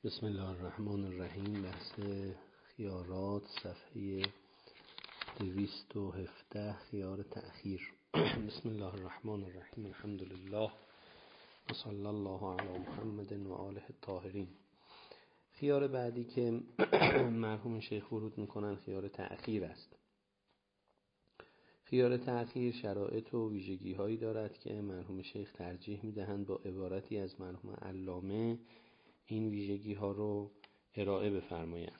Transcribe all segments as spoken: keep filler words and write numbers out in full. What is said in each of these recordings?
بسم الله الرحمن الرحیم. بحث خیارات، صفحه دویست و هفده، خیار تأخیر. بسم الله الرحمن الرحیم. الحمد لله و صلی الله علی محمد و آله الطاهرین. خیار بعدی که مرحوم شیخ ورود میکنن خیار تأخیر است. خیار تأخیر شرایط و ویژگی هایی دارد که مرحوم شیخ ترجیح میدهند با عبارتی از مرحوم علامه این ویژگی ها رو ارائه بفرمایند.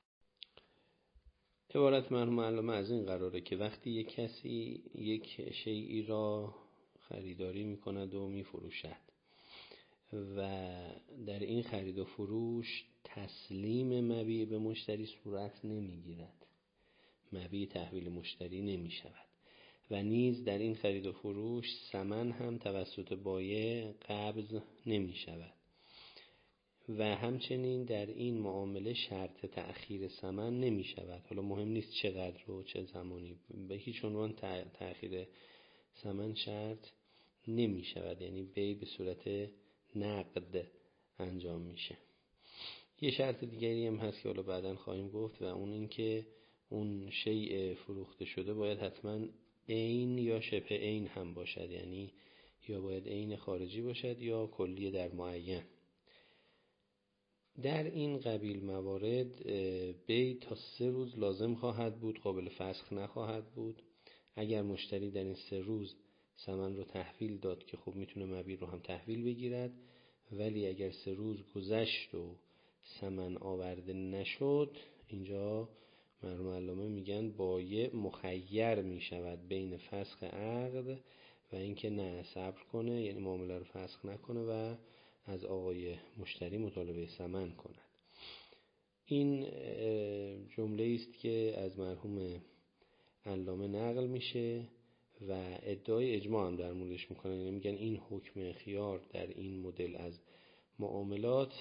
عبارت مرحوم علامه از این قراره که وقتی یک کسی یک شیئی را خریداری میکند و میفروشد و در این خرید و فروش تسلیم مبیع به مشتری صورت نمیگیرد، مبیع تحویل مشتری نمی شود و نیز در این خرید و فروش ثمن هم توسط بایع قبض نمی شود و همچنین در این معامله شرط تأخیر ثمن نمی شود. حالا مهم نیست چقدر و چه زمانی، به هیچ عنوان تأخیر ثمن شرط نمی شود، یعنی بیع به صورت نقد انجام میشه. یه شرط دیگری هم هست که حالا بعداً خواهیم گفت و اون این که اون شیء فروخته شده باید حتما عین یا شبه عین هم باشد، یعنی یا باید عین خارجی باشد یا کلی در معین. در این قبیل موارد بیع تا سه روز لازم خواهد بود، قابل فسخ نخواهد بود. اگر مشتری در این سه روز ثمن رو تحویل داد که خب میتونه مبیع رو هم تحویل بگیرد، ولی اگر سه روز گذشت و ثمن آورده نشد، اینجا مرحوم علامه میگن بایع مخیر میشود بین فسخ عقد و اینکه نه صبر کنه، یعنی معامله رو فسخ نکنه و از آقای مشتری مطالبه ثمن کند. این جمله است که از مرحوم علامه نقل میشه و ادعای اجماع هم در موردش میکنن، یعنی میگن این حکم خیار در این مدل از معاملات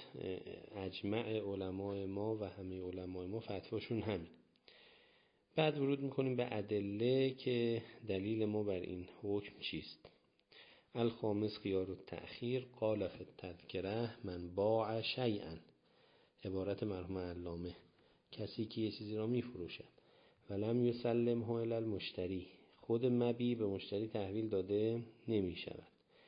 اجمع علمای ما و همه علمای ما فتواشون همین. بعد ورود میکنیم به ادله که دلیل ما بر این حکم چیست. الخامس خیار التأخیر قال فی التذکره من باع شیئا. عبارت مرحوم علامه: کسی که یه چیزی را میفروشد ولم یسلمه الی المشتری، خود مبیع به مشتری تحویل داده نمی شود.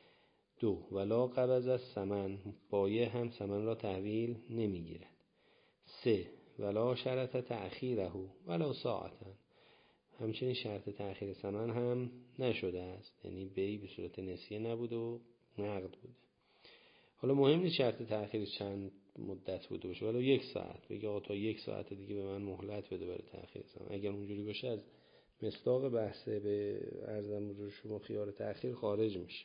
دو، ولا قبض الثمن، بایع هم ثمن را تحویل نمی گیرد. سه، ولا شرط تأخیره ولا ساعتا، همچنین شرط تأخیر ثمن هم نشده است، یعنی بیع به صورت نسیه نبوده و نقد بوده. حالا مهم نیست شرط تأخیر چند مدت بوده باشه، ولی یک ساعت بگه آقا تا یک ساعت دیگه به من مهلت بده برای تأخیر ثمن. اگر اونجوری باشه از مصداق بحثه به عرضم حضور شما خیار تأخیر خارج میشه.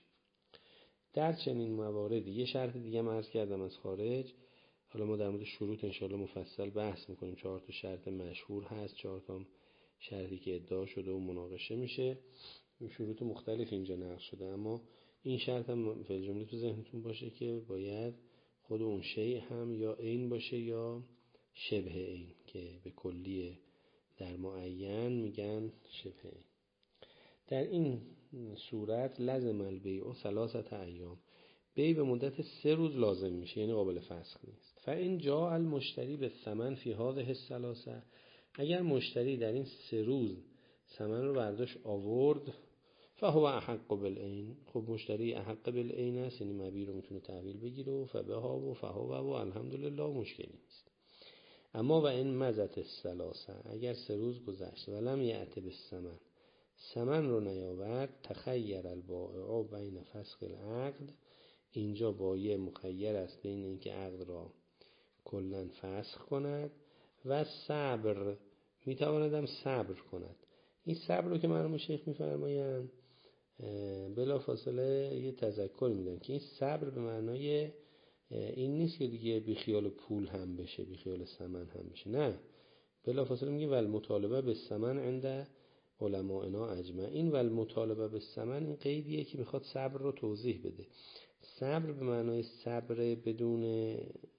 در چنین مواردی یه شرط دیگه من عرض کردم از خارج. حالا ما در مورد شروط انشاءالله مفصل بحث میکنیم. چهار تا شرط مشهور هست، چهار تا شرطی که ادعا شده و مناقشه میشه. شروط مختلف اینجا نقل شده، اما این شرط هم فی الجمله تو ذهنتون باشه که باید خود اون شیء هم یا عین باشه یا شبه عین، که به کلی در معین میگن شبه عین. در این صورت لازم البیع ثلاثه ایام، بیع به مدت سه روز لازم میشه، یعنی قابل فسخ نیست. فإن جاء المشتری بالثمن فی هذه الثلاثه، اگر مشتری در این سه روز ثمن رو برداشت آورد، فهو احق بالعین، خب مشتری احق بالعین است، یعنی مبیع رو میتونه تحویل بگیره و فبها و فهو و الحمدلله مشکلی نیست. اما و این مزت الثلاثه، اگر سه روز گذشت ولم یأت بالثمن، ثمن رو نیاورد، تخیر البائع بین فسخ العقد، اینجا بایع مخیر است بین اینکه عقد را کلا فسخ کند و صبر، میتواند هم صبر کند. این صبر رو که مرحوم شیخ میفرمایند بلا فاصله یه تذکر میدن که این صبر به معنای این نیست که دیگه بی خیال پول هم بشه، بی خیال ثمن هم بشه، نه، بلا فاصله میگه ول مطالبه به ثمن عند علماءنا اجمعین. ول مطالبه به ثمن این قیدیه که میخواد صبر رو توضیح بده. صبر به معنای صبر بدون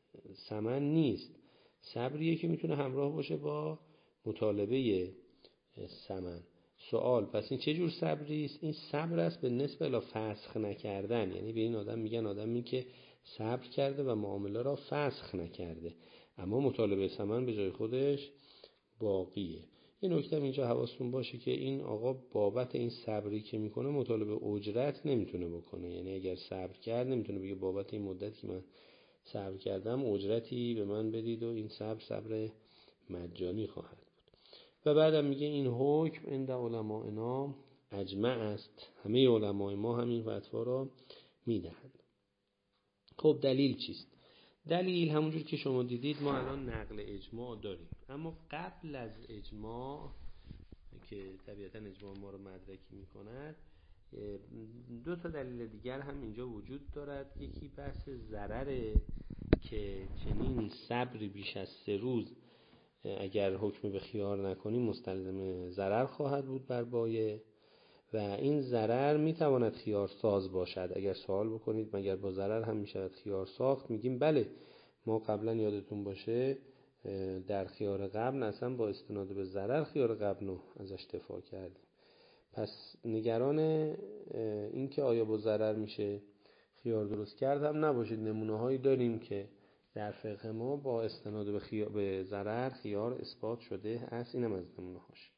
ثمن نیست، صبریه که میتونه همراه باشه با مطالبه ثمن. سوال: پس این چه جور صبری است؟ این صبر است به نسبت الی فسخ نکردن، یعنی به این آدم میگن آدمی که صبر کرده و معامله را فسخ نکرده، اما مطالبه ثمن به جای خودش باقیه. این نکته اینجا حواستون باشه که این آقا بابت این صبری که میکنه مطالبه اجرت نمیتونه بکنه. یعنی اگر صبر کرد نمیتونه بگه بابت این مدت که من صبر کردم اجرتی به من بدید و این صبر صبر مجانی خواهد بود. و بعدم میگه این حکم عند علمائنا اجمع است، همه علمای ما همین فتوا را میدهند. خب دلیل چیست؟ دلیل همونجور که شما دیدید ما الان نقل اجماع داریم، اما قبل از اجماع که طبیعتا اجماع ما رو مدرکی میکند دو تا دلیل دیگر هم اینجا وجود دارد. یکی بحث ضرره که چنین صبری بیش از سه روز اگر حکم به خیار نکنیم مستلزم ضرر خواهد بود بر بایع و این ضرر میتواند خیار ساز باشد. اگر سوال بکنید مگر با ضرر هم میشود خیار ساخت، میگیم بله، ما قبلا یادتون باشه در خیار قبل اصلا با استناد به ضرر خیار قبل رو ازش دفاع کردیم. پس نگران این که آیا با ضرر میشه خیار درست کرد هم نباشید. نمونه هایی داریم که در فقه ما با استناد به, خیار به ضرر خیار اثبات شده است، اینم از نمونه هاش.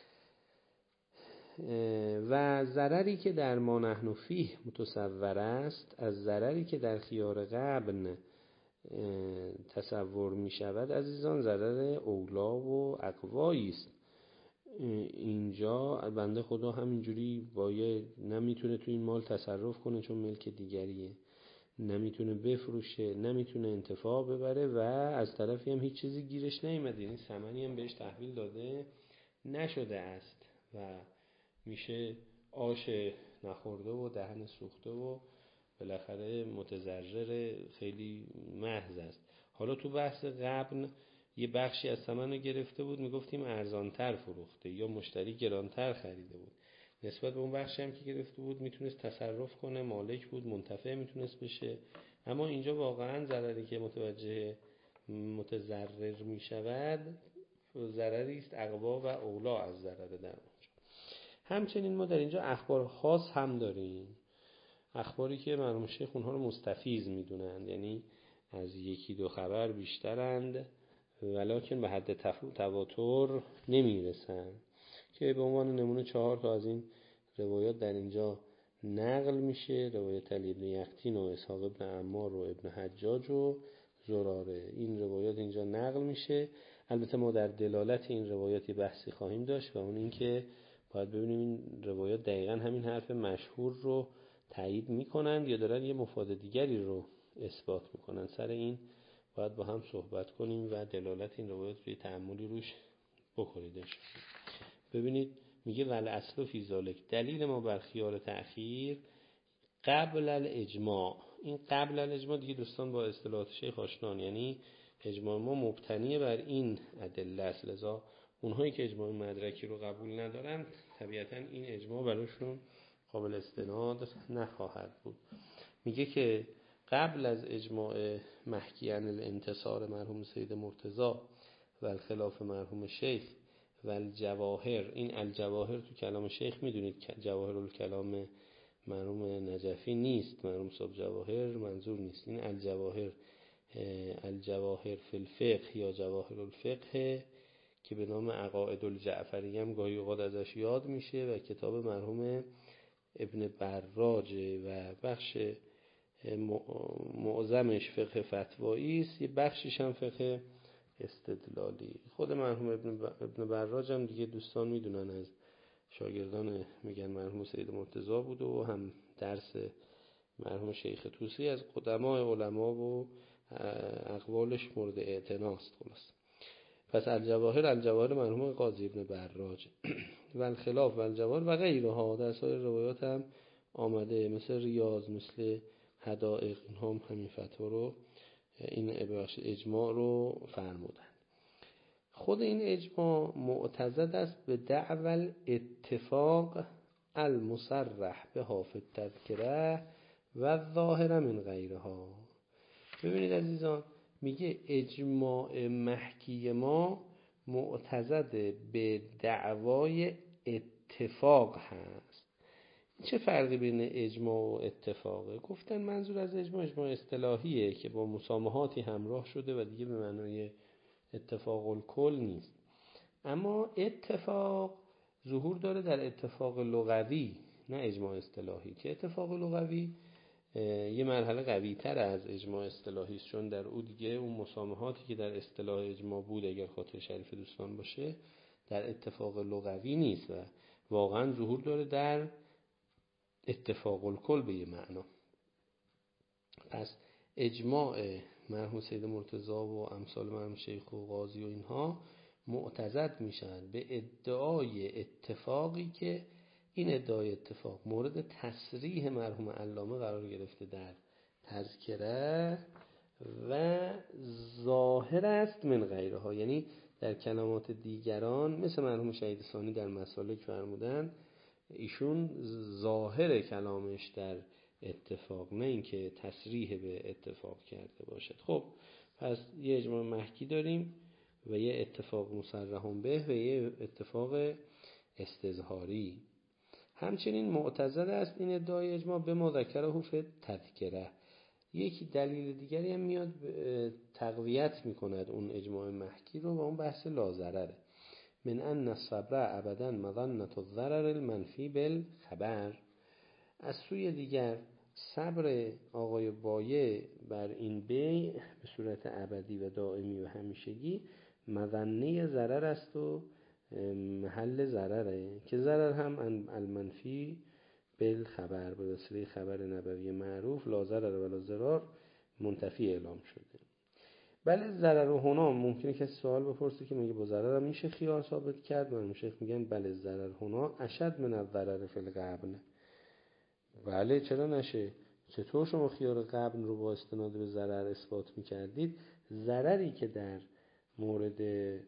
و ضرری که در ما نحن فیه متصور است از ضرری که در خیار قبل تصور می شود عزیزان ضرر اولا و اقوایی است. اینجا بنده خدا همینجوری باید نمیتونه تو این مال تصرف کنه چون ملک دیگریه، نمیتونه بفروشه، نمیتونه انتفاع ببره و از طرفی هم هیچ چیزی گیرش نیامده، یعنی ثمنی هم بهش تحویل داده نشده است و میشه آش نخورده و دهن سوخته و بالاخره متضرر خیلی محض است. حالا تو بحث قبل یه بخشی از ثمن رو گرفته بود، میگفتیم ارزانتر فروخته یا مشتری گرانتر خریده بود، نسبت به اون بخشی هم که گرفته بود میتونست تصرف کنه، مالک بود، منتفع میتونست بشه. اما اینجا واقعا ضرری که متوجه متضرر میشود ضرری است اقوا و اولا از ضرر در اونجا. همچنین ما در اینجا اخبار خاص هم داریم، اخباری که مرحوم شیخ اونها رو مستفیض میدونند، یعنی از یکی دو خبر بیشترند ولکن به حد تواتر نمیرسند، که به عنوان نمونه چهار تا از این روایات در اینجا نقل میشه. روایت علی ابن یقطین و اسحاق ابن عمار و ابن حجاج و زراره، این روایات اینجا نقل میشه. البته ما در دلالت این روایاتی بحثی خواهیم داشت و اون این که باید ببینیم این روایات دقیقا همین حرف مشهور رو تایید میکنند یا دارن یه مفاد دیگری رو اثبات میکنن. سر این باید با هم صحبت کنیم و دلالت این روایات روی تأملی روش بکنیدش. ببینید میگه ول اصل فی ذالک، دلیل ما بر خیار تأخیر قبل الاجماع. این قبل الاجماع دیگه دوستان با اصطلاحات شیخ آشنان، یعنی اجماع ما مبتنی بر این ادله است، لذا اونهایی که اجماع مدرکی رو قبول ندارن طبیعتا این اجماع براشون قابل استناد نخواهد بود. میگه که قبل از اجماع محکی عن الانتصار مرحوم سید مرتضی و الخلاف مرحوم شیخ و الجواهر، این الجواهر تو کلام شیخ میدونید که جواهر الکلام مرحوم نجفی نیست، مرحوم صاحب جواهر منظور نیست، این الجواهر الجواهر فی الفقه یا جواهر الفقه که به نام عقائد الجعفری هم گاهی اوقات ازش یاد میشه و کتاب مرحوم ابن براج و بخش معظمش فقه فتوایی است، یه بخشش هم فقه استدلالی. خود مرحوم ابن براج هم دیگه دوستان میدونن از شاگردان میگن مرحوم سید مرتضی بود و هم درس مرحوم شیخ طوسی از قدماء علما و اقوالش مورد اعتناست. خلاص پس الجواهر الجواهر مرحوم قاضی ابن براج و الخلاف و الجواهر و غیرها در سایر روایات هم آمده، مثل ریاض، مثل حدائق، این هم همین فتوا رو این اجماع رو فرمودن. خود این اجماع معتضد است به دعوی اتفاق المصرح به حافظ تذکره و ظاهر من غیرها. ببینید عزیزان، میگه اجماع محکی ما معتضد به دعوای اتفاق هست، چه فرقی بین اجماع و اتفاقه؟ گفتن منظور از اجماع اجماع اصطلاحیه که با مسامحاتی همراه شده و دیگه به معنای اتفاق الکل نیست. اما اتفاق ظهور داره در اتفاق لغوی، نه اجماع اصطلاحی، که اتفاق لغوی یه مرحله قوی تر از اجماع اصطلاحی است، چون در او دیگه اون مسامحاتی که در اصطلاح اجماع بود، اگر خاطر شریف دوستان باشه، در اتفاق لغوی نیست و واقعا ظهور داره در اتفاق الکل به یه معنا. پس اجماع مرحوم سید مرتضی و امثال مرحوم شیخ و قاضی و اینها معتضد میشن به ادعای اتفاقی که این ادعای اتفاق مورد تصریح مرحوم علامه قرار گرفته در تذکره و ظاهر است من غیرها، یعنی در کلمات دیگران مثل مرحوم شهید ثانی در مسالک فرمودن ایشون ظاهر کلامش در اتفاق، نه اینکه تصریح به اتفاق کرده باشد. خب پس یه اجماع محکی داریم و یه اتفاق مصرح به و یه اتفاق استظهاری. همچنین معتضد است این ادعای اجماع به ما ذکره فی تذکره. یکی دلیل دیگری هم میاد تقویت میکند اون اجماع محکی رو و اون بحث لازرره. من ان الصبر ابدا مظنة الضرر المنفی بالخبر. از سوی دیگر صبر آقای بایع بر این بیع به صورت ابدی و دائمی و همیشگی مظنه ضرر است و محل ضرره که ضرر هم المنفی بالخبر به وسیله خبر نبوی معروف لا ضرر ولا ضرار منتفی اعلام شده. بله ضرر و هنا ممکنه کسی سوال بپرسه که میگه با ضرر هم میشه خیار ثابت کرد؟ من شیخ میگن بله ضرر هنا اشد من الضرر فی القبن. بله چرا نشه؟ چطور شما خیار قبن رو با استناد به ضرر اثبات میکردید؟ ضرری که در مورد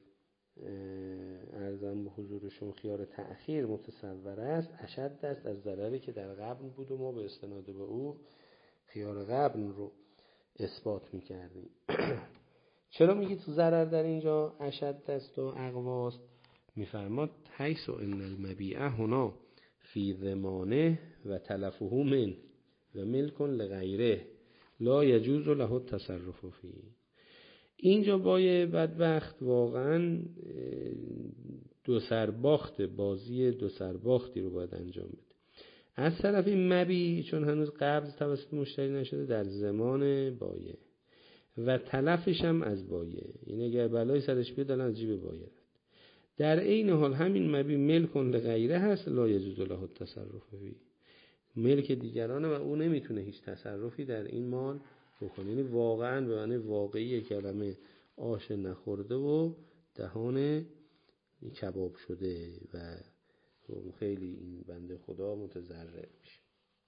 ارزم به حضورشون خیار تأخیر متصور است اشد است از ضرری که در قبن بود و ما به استناد به او خیار قبن رو اثبات میکردیم. چرا میگید ضرر در اینجا اشد است و اقواست؟ میفرماد حیث ان المبیع هنا فی ضمانه و تلفه من و ملک لغیره لا یجوز له التصرف فیه. اینجا بای بدبخت واقعا دو سرباخت بازی دو سرباختی رو باید انجام بده. از طرف این مبیع چون هنوز قبض توسط مشتری نشده در زمان بایع و تلفش هم از بایع، یعنی اگر بلای سرش بیاد الان از جیب بایع. در این حال همین مبیع ملک لغیره هست لا یجوز له التصرف فیه، ملک دیگرانه و او نمیتونه هیچ تصرفی در این مال بکنه. یعنی واقعا به معنی واقعی کلمه آش نخورده و دهان کباب شده و خیلی این بنده خدا متضرر میشه.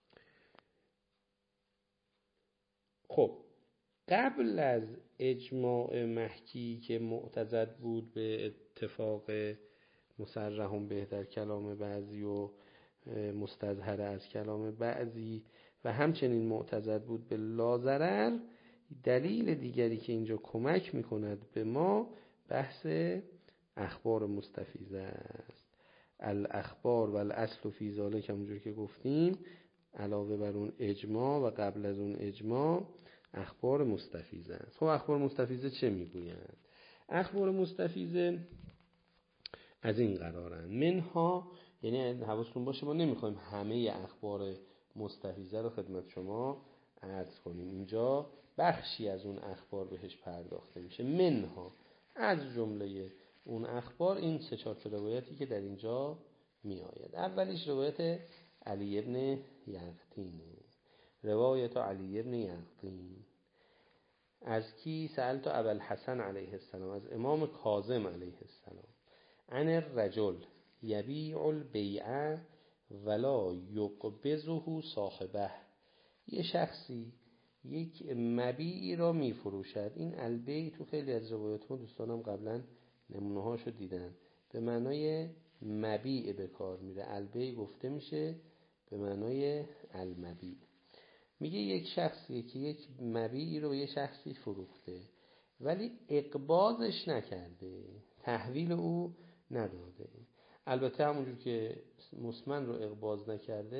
خب قبل از اجماع محکی که معتضد بود به اتفاق مصرح به در کلام بعضی و مستظهر از کلام بعضی و همچنین معتضد بود به لازرر، دلیل دیگری که اینجا کمک میکند به ما بحث اخبار مستفیضه است. الاخبار و الاصل فی ذلک همونجور که گفتیم علاوه بر اون اجماع و قبل از اون اجماع اخبار مستفیضه است. خب اخبار مستفیضه چه میگویند؟ اخبار مستفیضه از این قرارن منها، یعنی حواستون باشه ما نمیخوایم همه اخبار مستفیضه رو خدمت شما عرض کنیم، اینجا بخشی از اون اخبار بهش پرداخته میشه. منها از جمله اون اخبار این سه چهار روایتی که در اینجا می آید. اولیش روایت علی ابن یقطین، روایت علی ابن یقطین از کی؟ سألت ابوالحسن علیه السلام، از امام کاظم علیه السلام، عن الرجل یبیع البیع ولا یقبضه صاحبه. یه شخصی یک مبیعی را می فروشد. این البیع تو خیلی از روایات ها دوستانم قبلا نمونه هاشو دیدن به معنای مبیع به کار میره. البیع گفته میشه به معنای المبیع. میگه یک شخصی که یک مبیعی رو یه شخصی فروخته ولی اقباضش نکرده، تحویل او نداده. البته همونجور که مسمن رو اقباض نکرده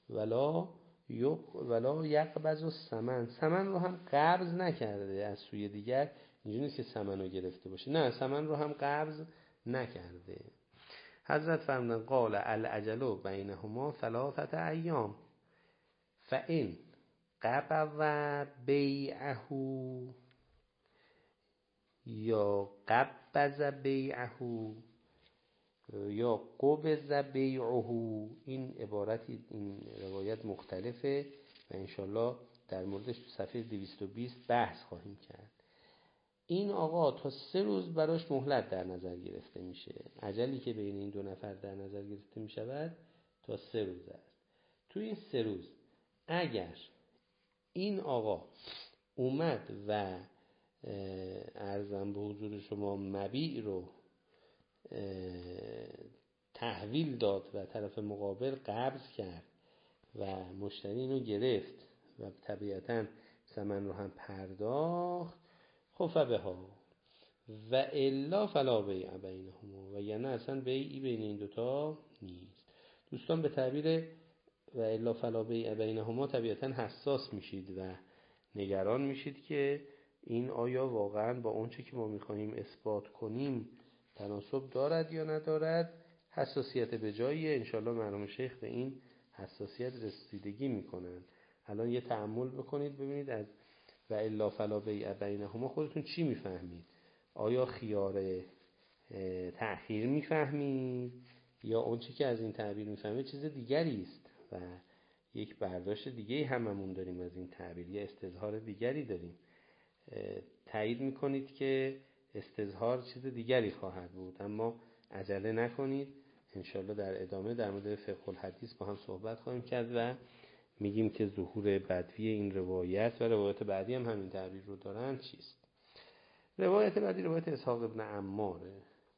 ولا یک ولا یقبض الثمن، ثمن رو هم قبض نکرده از سوی دیگر. اینجوری نیست که ثمن رو گرفته باشه، نه، ثمن رو هم قبض نکرده. حضرت فرمودن قال العجل بینهما ثلاثه ایام فإن قبض بیعه یا قبض بیعه یا قبض بیعه. این عبارتی، این روایت مختلفه و انشالله در موردش تو صفحه دویست و بیست بحث خواهیم کرد. این آقا تا سه روز براش مهلت در نظر گرفته میشه. اجلی که بین این دو نفر در نظر گرفته میشود تا سه روز است. تو این سه روز اگر این آقا اومد و عرضم به حضور شما مبیع رو تحویل داد و طرف مقابل قبض کرد و مشتری اینو گرفت و طبیعتاً ثمن رو هم پرداخت، خب فبها و الا فلا بیع بینهما، و یعنی اصلا بیعی بین این دوتا نیست. دوستان به تعبیر و الا فلا بیع بینهما طبیعتاً حساس میشید و نگران میشید که این آیا واقعاً با اون چه که ما میخواهیم اثبات کنیم تناسب دارد یا ندارد. حساسیت به جاییه، انشالله مرحوم شیخ به این حساسیت رسیدگی میکنن. الان یه تأمل بکنید ببینید از و الا فلا بیع بینهما خودتون چی میفهمید. آیا خیار تأخیر میفهمید یا اون چی که از این تعبیر میفهمید چیز دیگری است و یک برداشت دیگه هممون داریم از این تعبیر، یه استظهار دیگری داریم. تایید میکنید که استظهار چیز دیگری خواهد بود، اما عجله نکنید. انشالله در ادامه در مورد فقه الحدیث با هم صحبت خواهیم کرد و میگیم که ظهور بدوی این روایت و روایت بعدی هم همین تعبیر رو دارن چیست. روایت بعدی روایت اسحاق ابن عماره.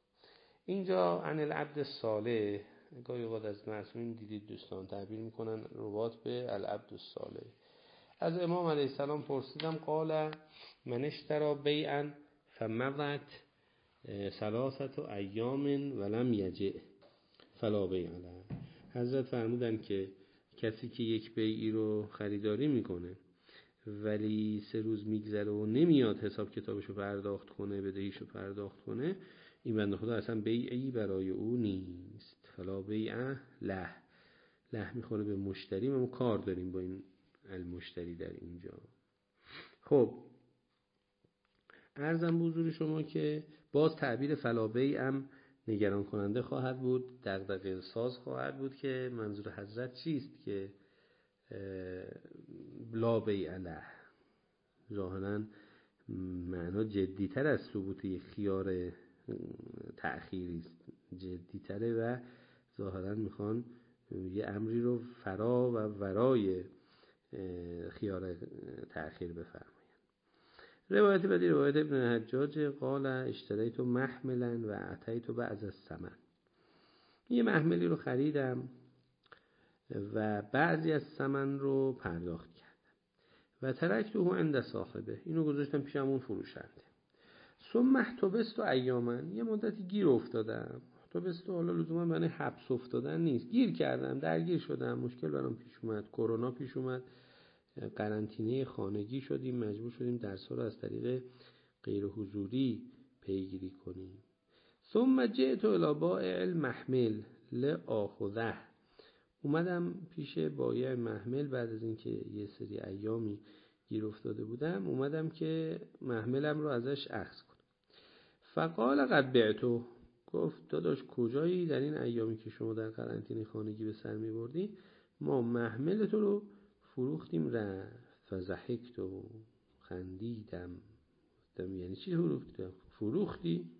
اینجا عن العبد الصالح، گاهی اوقات از معصومین دیدید دوستان تعبیر میکنن روایت به العبد الصالح. از امام علیه السلام پرسیدم قال من اشتری بیعا فمضت ثلاثه ایام ولم یجع فلا بیع له. حضرت فرمودن که کسی که یک بیعی رو خریداری میکنه ولی سه روز میگذره و نمیاد حساب کتابشو پرداخت کنه، بدهیشو پرداخت کنه، این بنده خدا اصلا بیعی برای او نیست. فلا بیع له، له میخوره به مشتری، ما کار داریم با این المشتری در اینجا. خب عرضم به حضور شما که باز تعبیر فلا بیع هم نگران کننده خواهد بود، دغدغه ساز خواهد بود که منظور حضرت چیست که لا بیع له. ظاهراً معنا جدی‌تر از ثبوت خیار تأخیری است، جدی‌تره و ظاهراً میخوان یه امری رو فرا و ورای خیار تأخیر بفرمایند. روایت بعدی روایت ابن حجاج قال اشتریت محملا و اتیت بعض الثمن. یه محملی رو خریدم و بعضی از ثمن رو پرداخت کردم و ترکته عند صاحبه، اینو گذاشتم پیش همون فروشنده. ثم احتبست ایاما، یه مدتی گیر افتادم. احتبست حالا لزوما معنی حبس افتادن نیست، گیر کردم، درگیر شدم، مشکل برام پیش اومد، کرونا پیش اومد، قرنطینه خانگی شدیم، مجبور شدیم درس‌ها رو از طریق غیر حضوری پیگیری کنیم. ثم جئت الی بائع المحمل لآخذه، اومدم پیش بایع محمل بعد از اینکه یه سری ایامی گیر افتاده بودم، اومدم که محملم رو ازش اخذ کنم. فقال قد بعتو، گفت داداش کجایی؟ در این ایامی که شما در قرنطینه خانگی به سر می‌بردی ما محمل تو رو فروختیم رفت. فضحکت و خندیدم، گفتم یعنی چی فروختم؟ فروختی؟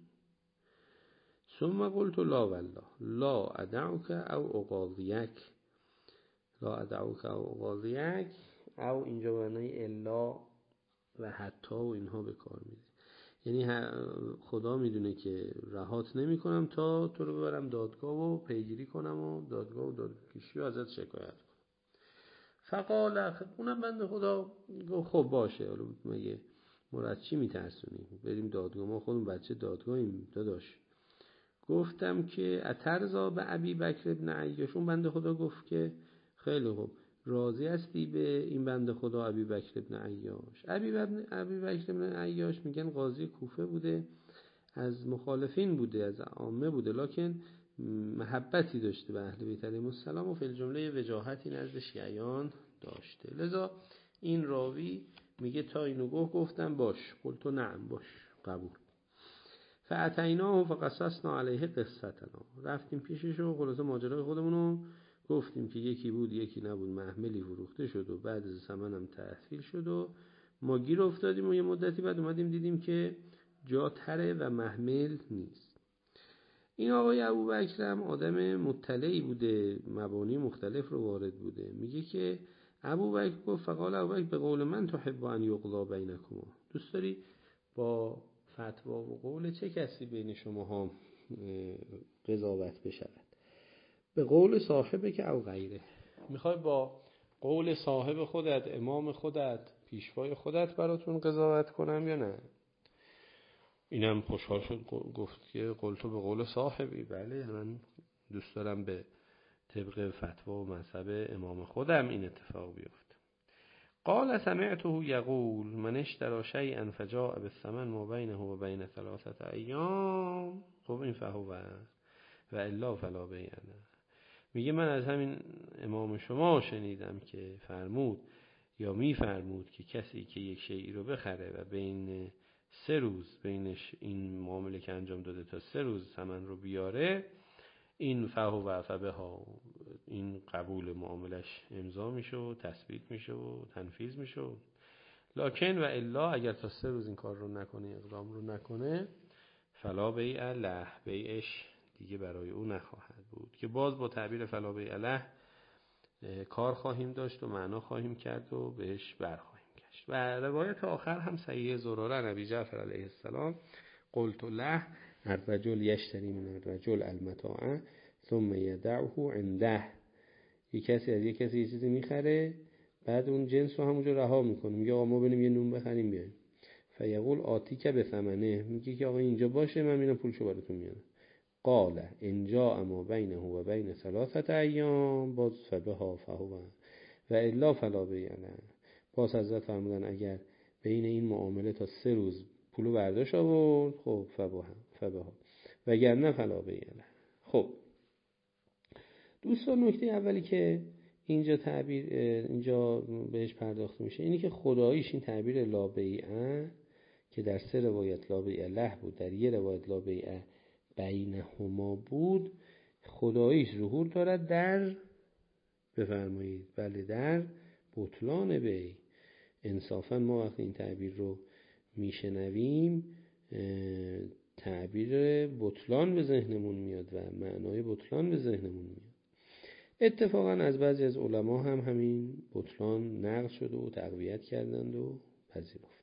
ثم قلت لا والله لا ادعوك او اقاضیک، لا ادعوك او اقاضیک، او اینجا معنی الا و حتی و اینها به کار میره، یعنی خدا میدونه که رهات نمی کنم تا تو رو ببرم دادگاه و پیگیری کنم و دادگاه و دادگیشی و ازت شکایت کنم. فقال، اونم بنده خدا گفت خب باشه، حالا مگه مراد چی میترسونی؟ بریم دادگاه، ما خودمون بچه دادگاهیم داداش. گفتم که اترضا به ابی بکر ابن عیاش، اون بنده خدا گفت که خیلی خوب. راضی هستی به این بنده خدا ابی بکر ابن عیاش؟ ابی ابن ابی بکر ابن عیاش میگن قاضی کوفه بوده، از مخالفین بوده، از عامه بوده، لکن محبتی داشته به اهل بیت علیهم السلام و فی الجمله وجاهتی نزد شیعیان داشته. لذا این راوی میگه تا اینو گفت گفتم باش، قلت نعم باش، قبول. فاتیناه فقصصنا علیه قصتنا، رفتیم پیشش و خلاصه ماجرای خودمونو گفتیم که یکی بود یکی نبود، محملی فروخته شد و بعد از ثمنم تحویل شد و ما گیر افتادیم و یه مدتی بعد اومدیم دیدیم که جا تره و محمل نیست. این آقای ابوبکر هم آدم مطلعی بوده، مبانی مختلف رو وارد بوده. میگه که ابوبکر گفت فقال ابوبکر به قول من تحب ان یقضی بینکما، دوست داری با فتوا و قول چه کسی بین شماها قضاوت بشود؟ به قول صاحبه که او غیره، میخوای با قول صاحب خودت، امام خودت، پیشوای خودت براتون قضاوت کنم یا نه؟ اینم خوشحال شد گفت که قلتو به قول صاحبی، بله من دوست دارم به طبق فتوا و مذهب امام خودم این اتفاق بیفته. قال سمعته یقول من اشترى شیئا فجاء بالثمن ما بینه و بین ثلاثه ایام، خب این فهو و الا فلا بینه. میگه من از همین امام شما شنیدم که فرمود یا می فرمود که کسی که یک شیئی رو بخره و بین سه روز بینش این معامله که انجام داده تا سه روز ثمن رو بیاره، این فهو و فبها، این قبول معاملش امضا میشه و تثبیت میشه و تنفیذ میشه. لکن و الا اگر تا سه روز این کار رو نکنه، اقدام رو نکنه، فلا بیع له، بیعش دیگه برای او نخواهد بود، که باز با تعبیر فلا بیع له کار خواهیم داشت و معنا خواهیم کرد و بهش برخواهیم گشت. و روایت آخر هم صحیح زراره نبی جعفر علیه السلام قلت له الرجل یشتری من الرجل المتاع ثم یدعه عنده، یک کسی از یک کسی یه چیزی میخره بعد اون جنس رو همونجا رها میکنه، میگه آقا ما بریم یه نون بخریم بیایم، فیقول آتیک به ثمنه، میگه که آقا اینجا باشه من میرم پولشو براتون میارم. قال ان جاء ما بینه و بین ثلاثه ایام باز فبها فهو و الا فلا بیع له. باز حضرت فرمودن اگر بین این معامله تا سه روز پولو برداشت آورد، خب فبها فبها وگرنه فلا بیع له. خب دوستان، نکته اولی که اینجا تعبیر اینجا بهش پرداخته میشه اینی که خداییش این تعبیر لا بیعه که در سه روایت لا بیع له بود، در یه روایت لا بیع بینهما بود، خداییش ظهور دارد در، بفرمایید بله، در بطلان بیع. انصافا ما وقتی این تعبیر رو میشنویم تعبیر بطلان به ذهنمون میاد و معنای بطلان به ذهنمون میاد. اتفاقا از بعضی از علما هم همین بطلان نقل شده و تقویت کردند و پذیرفتند.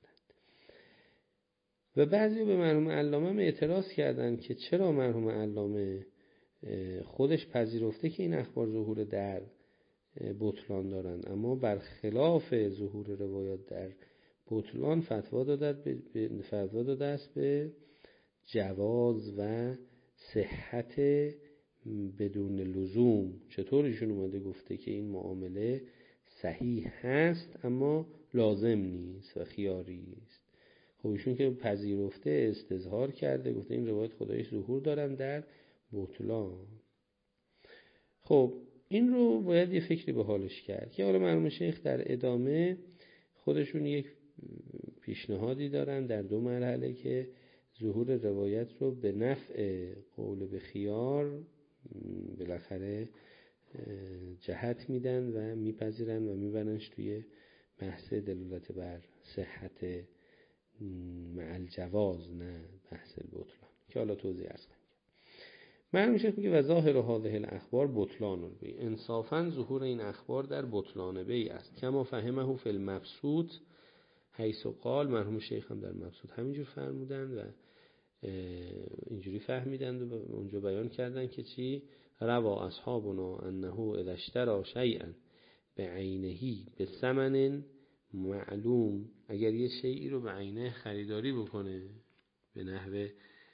و بعضی به مرحوم علامه هم اعتراض کردند که چرا مرحوم علامه خودش پذیرفته که این اخبار ظهور در بطلان دارند، اما برخلاف ظهور روایات در بطلان فتوا داده فتوا داده است به جواز و صحت بدون لزوم. چطور ایشون اومده گفته که این معامله صحیح هست اما لازم نیست و خیاری است؟ خب ایشون که پذیرفته استظهار کرده، گفته این روایت خدایش ظهور دارن در بطلان. خب این رو باید یه فکری به حالش کرد که حالا مرحوم شیخ در ادامه خودشون یک پیشنهادی دارن در دو مرحله که ظهور روایت رو به نفع قول به خیار بالاخره جهت میدن و میپذیرن و میبرنش توی بحث دلالت بر صحت مع الجواز، نه بحث البطلان که حالا توضیح عرض کنم. مرحوم شیخ میگه و ظاهر هذه الاخبار بطلان البیع، انصافا ظهور این اخبار در بطلان بیع است، کما فهمه فی المبسوط حیث قال. مرحوم شیخ هم در مبسوط همینجور فرمودن و اینجوری فهمیدند و اونجا بیان کردن که چی؟ روا اصحابنا انه اذا اشترى شیئا بعینه بثمن معلوم، اگر یه شیئی رو به عینه خریداری بکنه، به نحو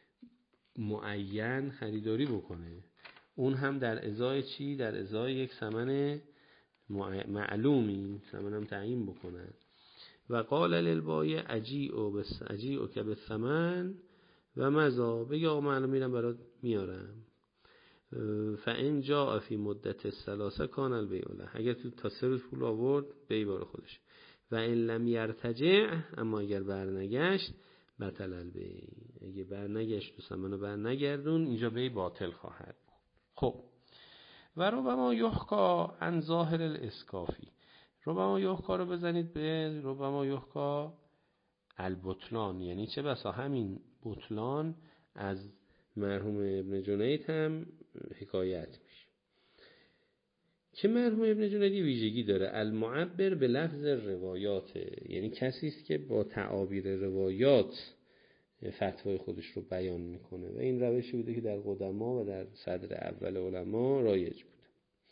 معین خریداری بکنه، اون هم در ازای چی؟ در ازای یک ثمن معلومی ثمن هم تعیین بکنن. و قال للبایع اجیء بس اجیء که به ثمن و مزا، بگی آقا من میرم برات میارم. فان جاء فی مدت الثلاثه کان البیع له، اگر تو تا سه روز پول آورد بی بار خودش. و ان لم یرتجع، اما اگر برنگشت بطل البیع، اگه برنگشت و ثمنو برنگردون اینجا بی باطل خواهد بود. خب و ربما یحکا عن ظاهر الاسکافی، ربما یحکا رو بزنید به ربما یحکا البطلان، یعنی چه بسا همین بطلان از مرحوم ابن جنید هم حکایت میشه. که مرحوم ابن جنید ویژگی داره، المعبر به لفظ روایات، یعنی کسی است که با تعابیر روایات فتوای خودش رو بیان میکنه و این روشی بوده که در قدما و در صدر اول علما رایج بود.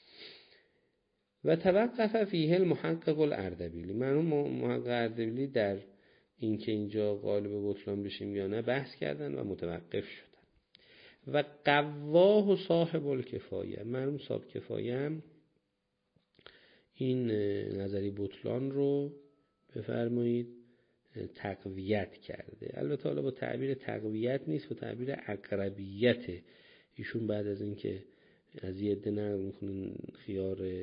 و توقف فیه المحقق الاردبیلی، مرحوم محقق اردبیلی در این که اینجا قالب بطلان بشیم یا نه بحث کردن و متوقف شدن. و قواه و صاحب الکفایه، مرحوم صاحب کفایه هم این نظری بطلان رو بفرمایید تقویت کرده. البته حالا با تعبیر تقویت نیست، با تعبیر اقربیت. ایشون بعد از این که از یه عده نقل میکنن خیار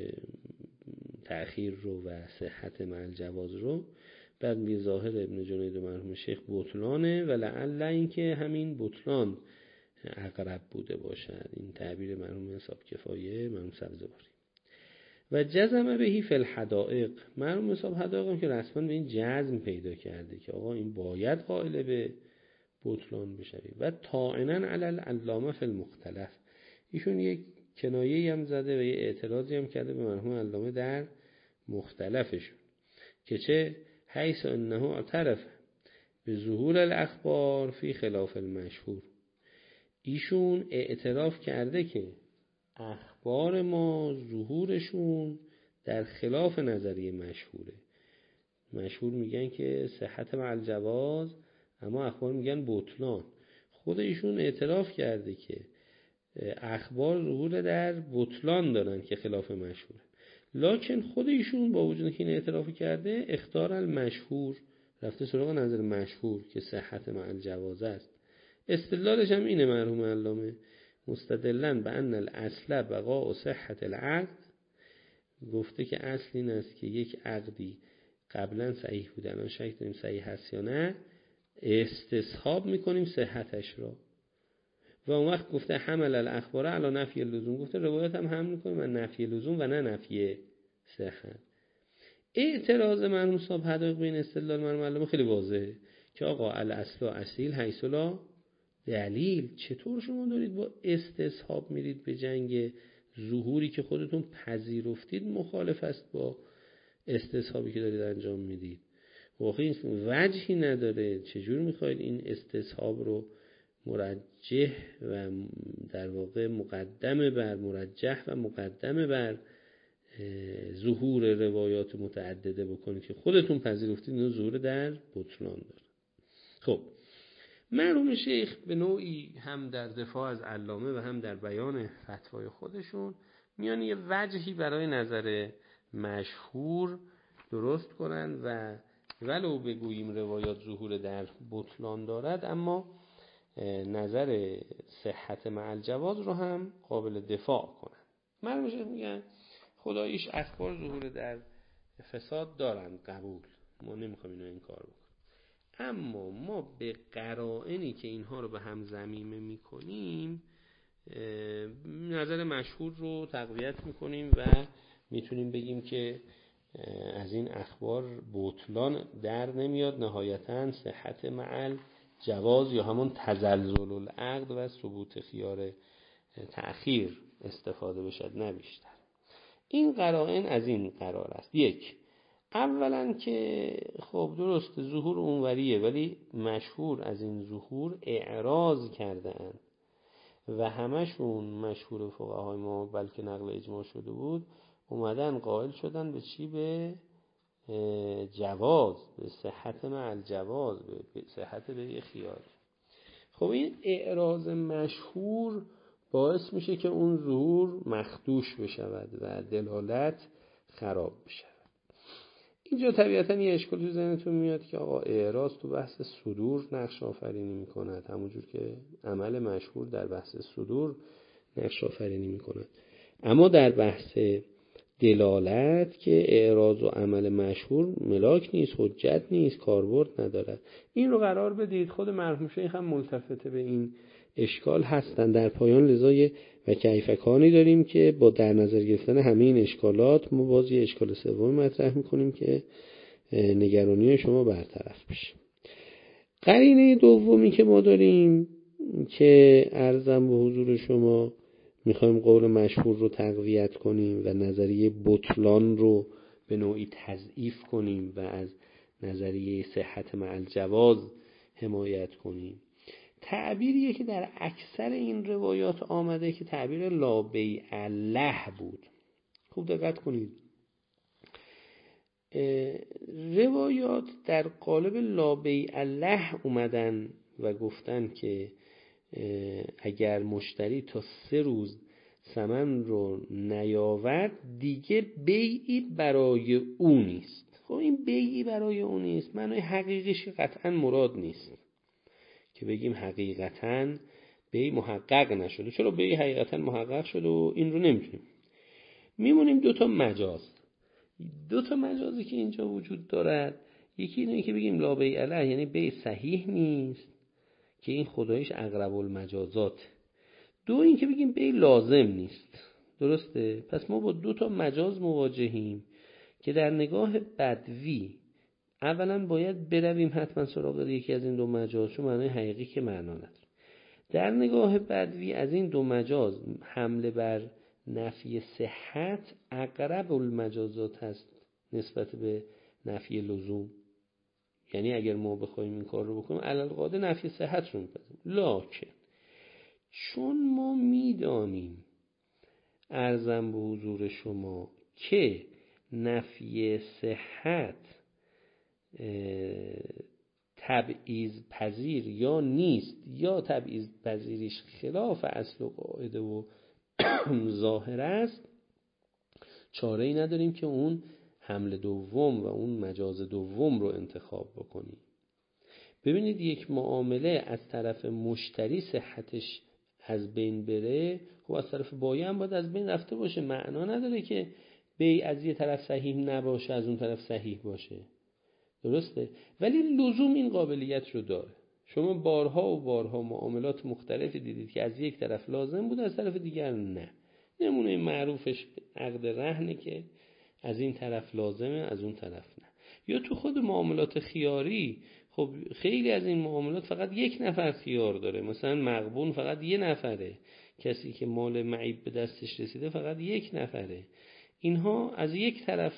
تأخیر رو و صحت مع الجواز رو، بعد می ظاهر ابن جنید و مرحوم شیخ بطلانه و لعل این که همین بطلان اقرب بوده باشد، این تعبیر مرحوم حساب کفایه مرحوم سبزواری. و جزم بهی فی الحدائق، مرحوم حساب حدائق هم که رسما به این جزم پیدا کرده که آقا این باید قائل به بطلان بشه. و طاعناً علی العلامه فی المختلف، ایشون یک کنایه‌ای هم زده و یه اعتراضی هم کرده به مرحوم علامه در مختلفشون که چه حیث انه اعترف به ظهور الاخبار فی خلاف المشهور، ایشون اعتراف کرده که اخبار ما ظهورشون در خلاف نظریه مشهوره. مشهور میگن که صحت مع الجواز، اما اخبار میگن بطلان. خود ایشون اعتراف کرده که اخبار ظهور در بطلان دارن که خلاف مشهوره، لکن خود ایشون با وجود که این اعتراف کرده اختار المشهور، رفته سراغ نظر مشهور که صحت مع الجواز است. استدلالش هم اینه مرحوم علامه، مستدلن به ان الاصل بقاء صحت العقد، گفته که اصل این است که یک عقدی قبلا صحیح بوده الان شک داریم صحیح هست یا نه، استصحاب میکنیم صحتش را. و اون وقت گفته حمل الاخبار علی نفی اللزوم، گفته روایت هم حمل میکنیم من نفی لزوم و نه نفی صحت. اعتراض مرحوم صاحب حدائق به این استدلال مرحوم علامه خیلی واضحه که آقا الاصل اصیل حیث لا دلیل، چطور شما دارید با استصحاب میرید به جنگ ظهوری که خودتون پذیرفتید مخالف است با استصحابی که دارید انجام میدید؟ واقعی وجهی نداره. چجور میخواید این استصحاب رو مرجح و در واقع مقدمه بر مرجح و مقدمه بر ظهور روایات متعدده بکنید که خودتون پذیرفتید این ظهور در بطلان داره؟ خب مرحوم شیخ به نوعی هم در دفاع از علامه و هم در بیان فتوای خودشون میان یه وجهی برای نظر مشهور درست کنن و ولو بگوییم روایات ظهور در بطلان دارد، اما نظر صحت مع الجواز رو هم قابل دفاع کنن. مرحوم شیخ میگن خداییش اخبار ظهور در فساد دارن، قبول، ما نمیخوایم اینو انکار بکنیم، اما ما به قرائنی که اینها رو به هم ضمیمه میکنیم نظر مشهور رو تقویت میکنیم و میتونیم بگیم که از این اخبار بطلان در نمیاد، نهایتاً صحت مع الجواز یا همون تزلزل العقد و ثبوت خیار تأخیر استفاده بشد نه بیشتر. این قرائن از این قرار است. یک، اولا که خب درست ظهور اونوریه ولی مشهور از این ظهور اعراض کرده اند و همشون مشهور فقهای ما بلکه نقل اجماع شده بود اومدن قائل شدن به چی؟ به جواز، به صحت مع الجواز، به صحت به خیار. خب این اعراض مشهور باعث میشه که اون ظهور مخدوش بشود و دلالت خراب بشه. اینجا طبیعتاً یه اشکال تو ذهنتون میاد که آقا اعراض تو بحث صدور نقش آفرینی میکند، همونجور که عمل مشهور در بحث صدور نقش آفرینی میکند. اما در بحث دلالت که اعراض و عمل مشهور ملاک نیست، حجت نیست، کاربرد ندارد. این رو قرار بدید خود مرحوم شیخ هم ملتفت به این اشکال هستن. در پایان لذای و کیفکانی داریم که با در نظر گرفتن همه این اشکالات ما باز یه اشکال سوم مطرح میکنیم که نگرانی شما برطرف بشه. قرینه دومی که ما داریم که عرضم به حضور شما میخوایم قول مشهور رو تقویت کنیم و نظریه بطلان رو به نوعی تضعیف کنیم و از نظریه صحت مع الجواز حمایت کنیم. تعبیریه که در اکثر این روایات آمده که تعبیر لا بیع له بود. خوب دقت کنید، روایات در قالب لا بیع له اومدن و گفتن که اگر مشتری تا سه روز ثمن رو نیاورد دیگه بیعی برای او نیست. خب این بیعی برای او نیست معنای حقیقیش قطعا مراد نیست که بگیم حقیقتاً بیع محقق نشده. چرا بیع حقیقتاً محقق شده و این رو نمیتونیم. میمونیم دوتا مجاز. دوتا مجازی که اینجا وجود دارد، یکی اینه که بگیم لا بیع له یعنی بیع صحیح نیست که این خدایش اقرب المجازات. دو این که بگیم بیع لازم نیست. درسته؟ پس ما با دوتا مجاز مواجهیم که در نگاه بدوی اولا باید برویم حتما سراغ یکی از این دو مجاز، چون معنای حقیقی که معنا نداره. در نگاه بدوی از این دو مجاز حمله بر نفی صحت اقرب المجازات هست نسبت به نفی لزوم. یعنی اگر ما بخوایم این کار رو بکنیم علل قاعده نفی صحت رو میپذیریم، لکن چون ما میدانیم عرضم به حضور شما که نفی صحت تبعیض پذیر یا نیست یا تبعیض پذیریش خلاف اصل و قاعده و ظاهر است، چاره ای نداریم که اون حمل دوم و اون مجاز دوم رو انتخاب بکنیم. ببینید یک معامله از طرف مشتری صحتش از بین بره، خب از طرف بایع هم باید از بین رفته باشه. معنا نداره که بیع از یه طرف صحیح نباشه از اون طرف صحیح باشه. درسته؟ ولی لزوم این قابلیت رو داره. شما بارها و بارها معاملات مختلفی دیدید که از یک طرف لازم بود از طرف دیگر نه. نمونه معروفش عقد رهنه که از این طرف لازمه از اون طرف نه. یا تو خود معاملات خیاری، خب خیلی از این معاملات فقط یک نفر خیار داره. مثلا مغبون فقط یه نفره، کسی که مال معیب به دستش رسیده فقط یک نفره. اینها از یک طرف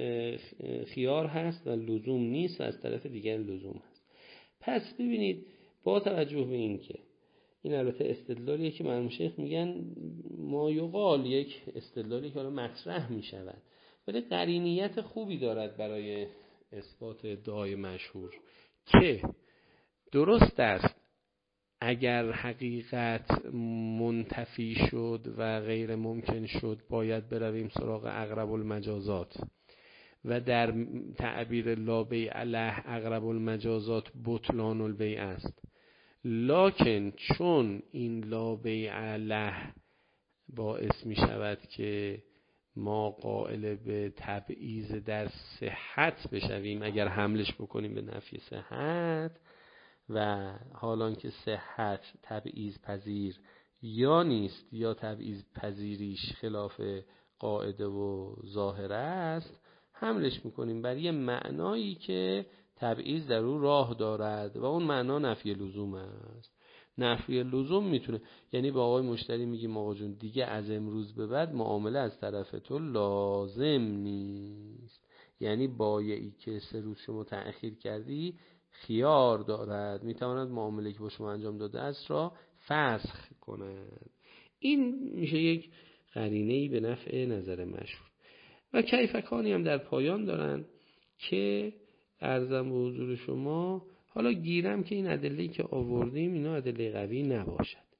خیار هست و لزوم نیست و از طرف دیگر لزوم هست. پس ببینید با توجه به این که این البته استدلالیه که مرحوم شیخ میگن ما یقال، یک استدلالی که حالا مطرح میشود ولی قرینیت خوبی دارد برای اثبات ادعای مشهور که درست است اگر حقیقت منتفی شد و غیر ممکن شد باید برویم سراغ اقرب المجازات و در تعبیر لا بیع له اقرب المجازات بطلان البیع است. لکن چون این لا بیع له باعث می شود که ما قائل به تبعیض در صحت بشویم اگر حملش بکنیم به نفی صحت، و حالان که صحت تبعیض پذیر یا نیست یا تبعیض پذیریش خلاف قاعده و ظاهر است، حملش میکنیم بر یه معنایی که تبعیض در او راه دارد و اون معنا نفی لزوم است. نفی لزوم میتونه یعنی به آقای مشتری میگیم آقا جون دیگه از امروز به بعد معامله از طرف تو لازم نیست، یعنی بایعی که سه روز شما تأخیر کردی خیار دارد، میتواند معامله که با شما انجام داده است را فسخ کند. این میشه یک قرینه‌ای به نفع نظر مشهور. و کیفکانی هم در پایان دارن که عرضم به حضور شما حالا گیرم که این ادله‌ای که آوردیم اینا ادله قوی نباشد،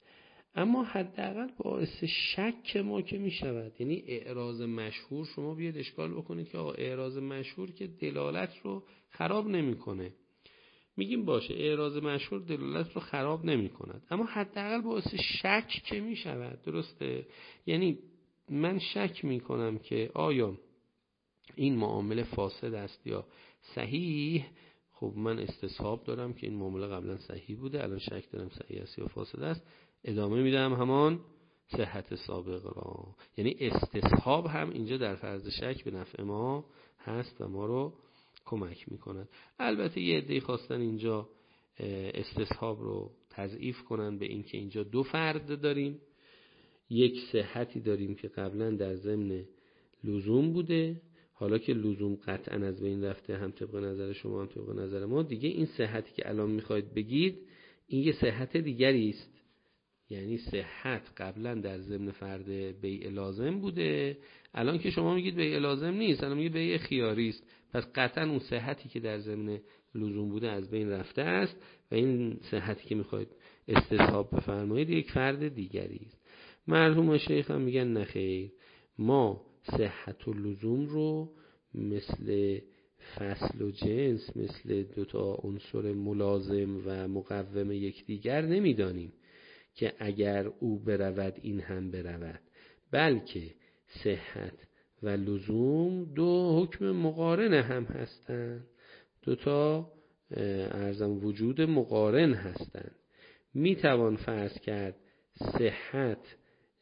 اما حداقل باعث شک ما که می شود. یعنی اعراض مشهور، شما بیاد اشکال بکنید که آقا اعراض مشهور که دلالت رو خراب نمی کنه، میگیم باشه اعراض مشهور دلالت رو خراب نمی کند، اما حداقل باعث شک که می شود. درسته؟ یعنی من شک می کنم که آیا این معامله فاسد است یا صحیح. خب من استصحاب دارم که این معامله قبلا صحیح بوده، الان شک دارم صحیح است یا فاسد است، ادامه میدم همان صحت سابق را. یعنی استصحاب هم اینجا در فرض شک به نفع ما هست و ما رو کمک میکند. البته یه عده‌ای خواستن اینجا استصحاب رو تضعیف کنن به این که اینجا دو فرد داریم، یک صحتی داریم که قبلا در ضمن لزوم بوده، حالا که لزوم قطعا از بین رفته، هم طبق نظر شما هم طبق نظر ما، دیگه این صحتی که الان میخواید بگید این یه صحت دیگری است. یعنی صحت قبلا در ضمن فرد بیع لازم بوده، الان که شما میگید بیع لازم نیست، الان میگید بیع خیاری است، پس قطعا اون صحتی که در ضمن لزوم بوده از بین رفته است و این صحتی که میخواید استصحاب بفرمایید یک فرد دیگری است. مرحوم شیخ هم میگن نخیر، ما صحت و لزوم رو مثل فصل و جنس، مثل دوتا عنصر ملازم و مقوم یکدیگر نمیدانیم که اگر او برود این هم برود، بلکه صحت و لزوم دو حکم مقارن هم هستند، دوتا ارزم وجود مقارن هستند. میتوان فرض کرد صحت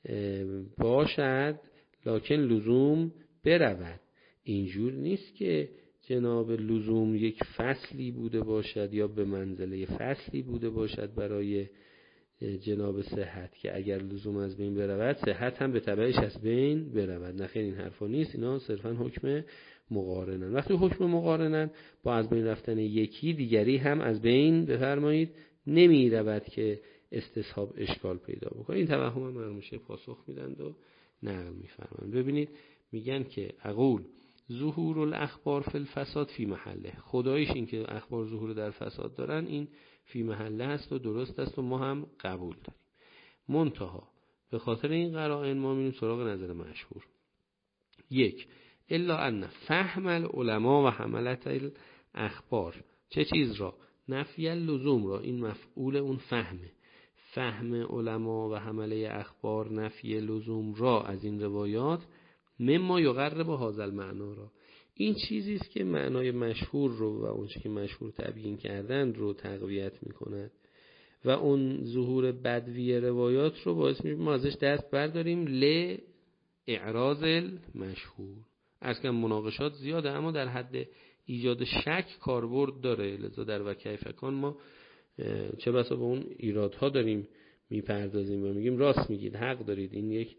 باشد لکن لزوم برود. اینجور نیست که جناب لزوم یک فصلی بوده باشد یا به منزله فصلی بوده باشد برای جناب صحت که اگر لزوم از بین برود صحت هم به تبعش از بین برود. نخیر این حرفا نیست، اینا صرفا حکم مقارنن. وقتی حکم مقارنن با از بین رفتن یکی دیگری هم از بین بفرمایید نمی رود که استصحاب اشکال پیدا بکنه. این توهم هم مرموشه پاسخ میدند و نقل میفرمایند. ببینید میگن که اقول ظهور الاخبار فی الفساد فی محله، خدایش این که اخبار ظهور در فساد دارن این فی محله است و درست است و ما هم قبول داریم. منتها به خاطر این قرائن ما میریم سراغ نظر مشهور. یک، الا ان فهم العلماء و حملت الاخبار، چه چیز را؟ نفی لزوم را، این مفعول اون فهمه. فهم علما و حمله اخبار نفی لزوم را از این روایات مما یقرب هذا المعنا را، این چیزی است که معنای مشهور رو و اون چیزی که مشهور تبیین کردن رو تقویت میکند و اون ظهور بدوی روایات رو باعث میشه ما ازش دست برداریم ل اعراض المشهور. از کم مناقشات زیاده اما در حد ایجاد شک کاربرد داره، لذا در وکیف کان ما چه بسا به اون ایرادها داریم میپردازیم و میگیم راست میگید، حق دارید، این یک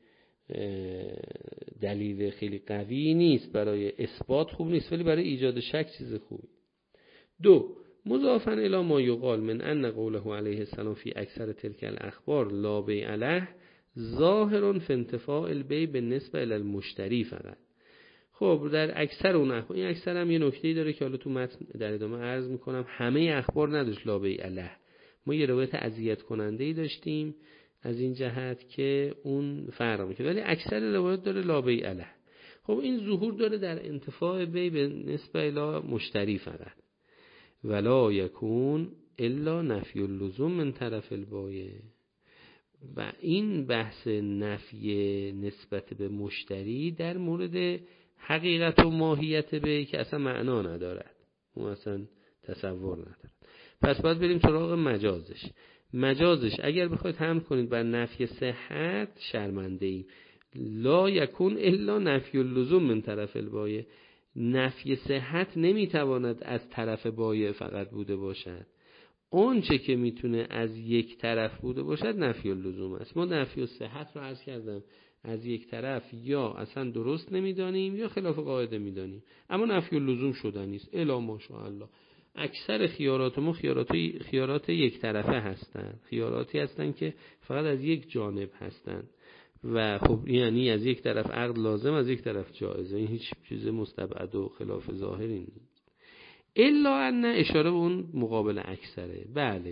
دلیل خیلی قوی نیست برای اثبات، خوب نیست، ولی برای ایجاد شک چیز خوبی. دو، مضافاً الی ما یقال من ان قوله علیه السلام فی اکثر تلک الاخبار لا بیع له ظاهر فی انتفاء البیع بالنسبه الی المشتری فقط. خب در اکثر اون اخبار، این اکثر هم یه نکته‌ای داره که حالا تو متن در ادامه عرض میکنم، همه اخبار نداشت لا بیع له. ما یه روایت اذیت کننده‌ای داشتیم از این جهت که اون فرق میکنه، ولی اکثر روایات داره لا بیع له. خب این ظهور داره در انتفاع بیع به نسبه الی مشتری فقط، ولا یکون الا نفی اللزوم من طرف البایع. و این بحث نفی نسبت به مشتری در مورد حقیقت و ماهیت بیع که اصلا معنا ندارد، اون اصلا تصور ندارد. پس باید بریم سراغ مجازش. مجازش اگر بخواید حمل کنید بر نفی صحت شرمنده ایم. لا یکون الا نفی اللزوم من طرف البایع، نفی صحت نمیتواند از طرف بایع فقط بوده باشد، اون چه که میتونه از یک طرف بوده باشد نفی اللزوم است. ما نفی صحت رو عرض کردم از یک طرف یا اصلا درست نمیدانیم یا خلاف قاعده میدانیم، اما نفی اللزوم شدنی است. الا ماشاءالله اکثر خیارات ما خیارات خیارات یک طرفه هستند، خیاراتی هستند که فقط از یک جانب هستند و خب یعنی از یک طرف عقد لازم، از یک طرف جایزه، این هیچ چیز مستبعد و خلاف ظاهری نیست. الا ان اشاره به اون مقابل اکثره. بله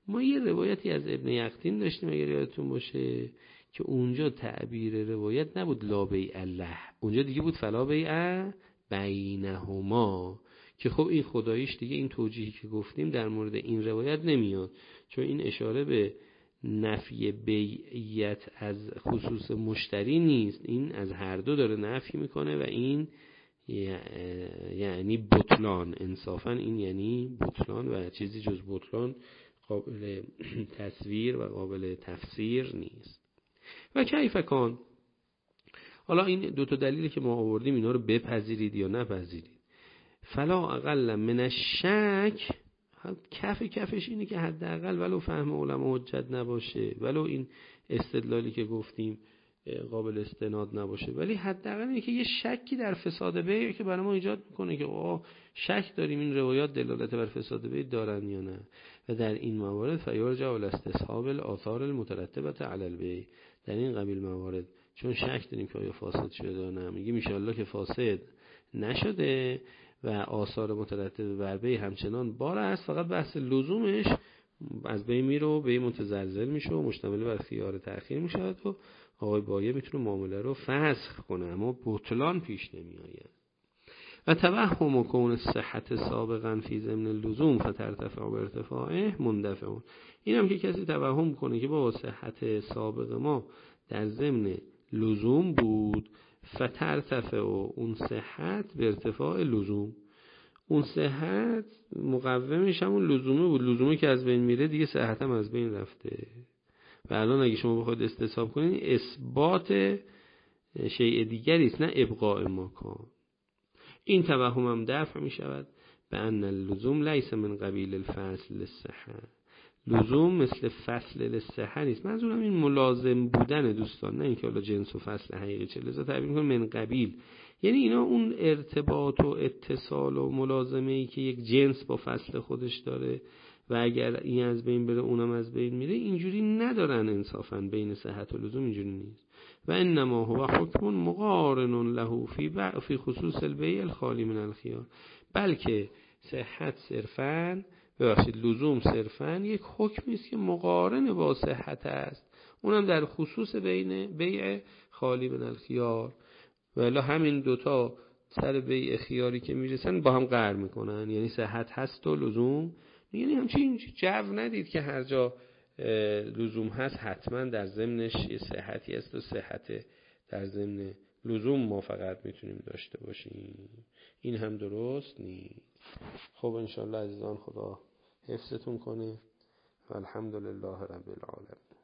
ما یه روایتی از ابن یقطین داشتیم اگر یادتون باشه که اونجا تعبیر روایت نبود لا بیع الله، اونجا دیگه بود فلا بیع بینهما، که خب این خداییش دیگه این توجیهی که گفتیم در مورد این روایت نمیاد، چون این اشاره به نفی بیعیت از خصوص مشتری نیست، این از هر دو داره نفی میکنه و این یعنی بطلان، انصافا این یعنی بطلان و چیزی جز بطلان قابل تصویر و قابل تفسیر نیست. و کیف کان، حالا این دو تا دلیلی که ما آوردیم اینا رو بپذیرید یا نپذیرید. فلا اقل من الشک، کف کفش اینه که حداقل ولو فهم علما حجت نباشه، ولو این استدلالی که گفتیم قابل استناد نباشه، ولی حداقل اینه که یه شکی در فساد بیع که برای ما ایجاد میکنه که آه شک داریم این روایات دلالت بر فساد بیع دارن یا نه. و در این موارد فیرجع الاستصحاب الاثار المترتبه علی البیع، در این قبیل موارد چون شک داریم که آیا فاسد شده یا نه، میگیم ان شاء الله که فاسد نشده و آثار مترتب بر بیع همچنان بار است، فقط بحث لزومش از بین میره و بیع متزلزل میشه و مشتمل بر خیار تأخیر میشه و آقای بایع میتونه معامله رو فسخ کنه، اما بطلان پیش نمی آید. و توهم کون صحت سابقا فی ضمن اللزوم فترتفع به ارتفاعه مندفعون، این هم که کسی توهم کنه که با صحت سابق ما در ضمن لزوم بود، فترتفع و اون صحت به ارتفاع لزوم، اون صحت مقومش همون لزومه بود، لزومه که از بین میره دیگه صحت هم از بین رفته. و الان اگه شما بخواید استصحاب کنید اثبات شیء دیگری است نه ابقاء ماکان. این توهم هم دفع می شود به ان اللزوم لیس من قبیل الفصل للصحه، لزوم مثل فصل للصحه نیست. منظورم این ملازم بودن دوستان، نه اینکه حالا جنس و فصل حقیقی چه، لذا تعبیر می‌کنم من قبیل، یعنی اینا اون ارتباط و اتصال و ملازمه ای که یک جنس با فصل خودش داره و اگر این از بین بره اونم از بین میره، اینجوری ندارن انصافا، بین صحت و لزوم اینجوری نیست. و انما هو حکم مقارن له فی فی خصوص البیع الخالی من الخیار، بلکه صحت صرفاً ببخشید لزوم صرفاً یک حکمی است که مقارن با صحت است، اونم در خصوص بین بیع خالی من الخیار. ولی همین دوتا سر بیع خیاری که میرسن با هم قرار میکنن، یعنی صحت هست و لزوم، یعنی همچین جو ندید که هر جا لزوم هست حتما در ضمنش یه صحتی هست و صحت در ضمن لزوم ما فقط میتونیم داشته باشیم، این هم درست نیست. خب انشالله عزیزان خدا حفظتون کنه و الحمدلله رب العالمین.